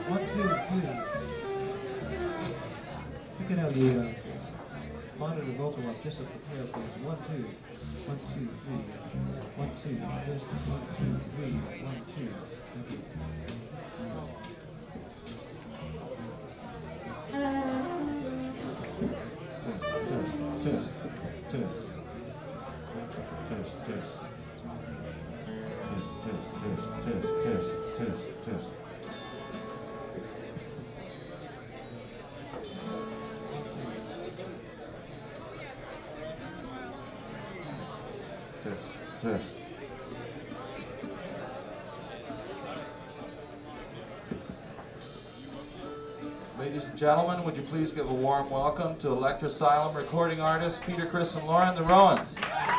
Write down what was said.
1, 2, 3. You can have the monitor vocal up just at the tail, please. 1, 2. 1, 2, 3. 1, 2. Just 1, 2, 3. 1, 2. Thank you. Test. Test. Ladies and gentlemen, would you please give a warm welcome to Electrasylum recording artists Peter, Chris, and Lauren, the Rowans.